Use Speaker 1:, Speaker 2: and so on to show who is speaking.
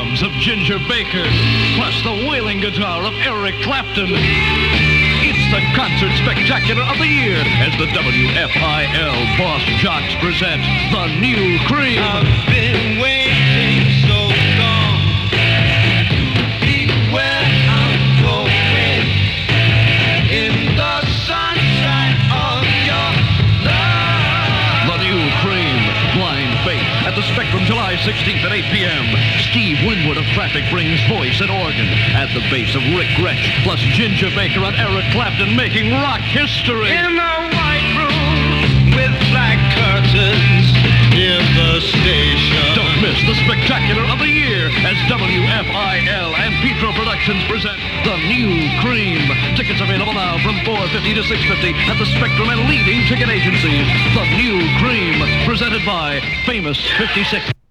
Speaker 1: drums of Ginger Baker, plus the wailing guitar of Eric Clapton. It's the concert spectacular of the year as the WFIL Boss Jocks present the New Cream.
Speaker 2: I've been waiting so long to be where I'm going in the sunshine of your love.
Speaker 1: The New Cream, Blind Faith, at the Spectrum July 16th at 8 p.m. Steve Winwood of Traffic brings voice and organ at the bass of Rick Gretsch, plus Ginger Baker and Eric Clapton making rock history.
Speaker 2: In the white room with black curtains near the station.
Speaker 1: Don't miss the spectacular of the year as WFIL and Petro Productions present the New Cream. Tickets available now from $4.50 to $6.50 at the Spectrum and leading ticket agencies. The New Cream, presented by Famous 56.